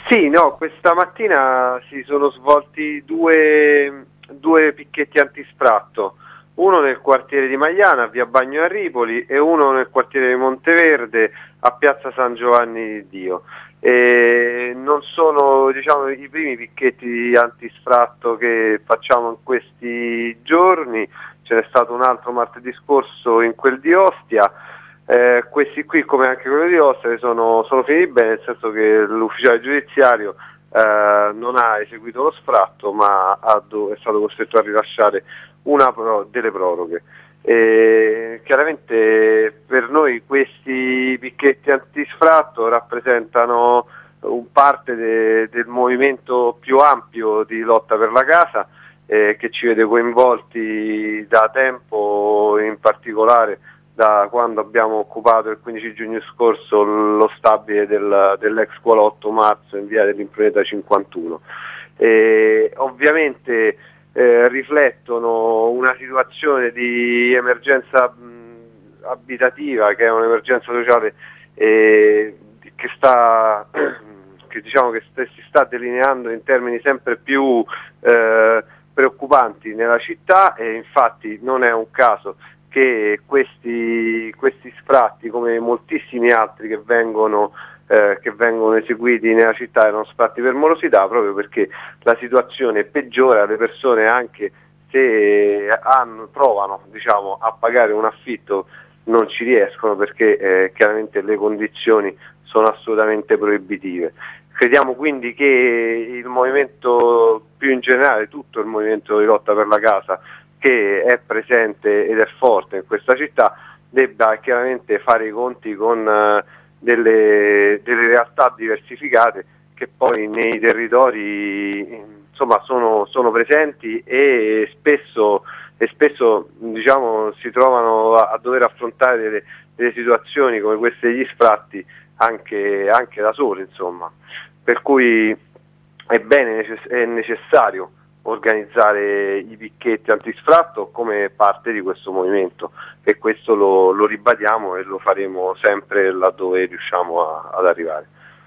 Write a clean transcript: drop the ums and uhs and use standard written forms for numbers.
Sì, no, questa mattina si sono svolti due picchetti antisfratto, uno nel quartiere di Magliana, via Bagno a Ripoli, e uno nel quartiere di Monteverde, a piazza San Giovanni di Dio. E non sono, diciamo, i primi picchetti antisfratto che facciamo in questi giorni, ce n'è stato un altro martedì scorso in quel di Ostia. Questi qui, come anche quelli di Ostia, sono finiti bene, nel senso che l'ufficiale giudiziario non ha eseguito lo sfratto, ma è stato costretto a rilasciare delle proroghe. Chiaramente per noi questi picchetti antisfratto rappresentano un parte del movimento più ampio di lotta per la casa, che ci vede coinvolti da tempo, in particolare da quando abbiamo occupato il 15 giugno scorso lo stabile dell'ex Qualotto Marzo in via dell'Impruneta 51. Ovviamente riflettono una situazione di emergenza abitativa, che è un'emergenza sociale che sta che diciamo che si sta delineando in termini sempre più preoccupanti nella città, e infatti non è un caso che questi sfratti, come moltissimi altri che vengono eseguiti nella città, erano sfratti per morosità, proprio perché la situazione peggiora, le persone, anche se provano, diciamo, a pagare un affitto, non ci riescono, perché chiaramente le condizioni sono assolutamente proibitive. Crediamo quindi che il movimento, più in generale tutto il movimento di lotta per la casa, che è presente ed è forte in questa città, debba chiaramente fare i conti con delle realtà diversificate, che poi nei territori, insomma, sono presenti, e spesso diciamo, si trovano a dover affrontare delle situazioni come queste degli sfratti anche da soli, insomma. Per cui è necessario organizzare i picchetti antisfratto come parte di questo movimento, e questo lo ribadiamo e lo faremo sempre laddove riusciamo ad arrivare.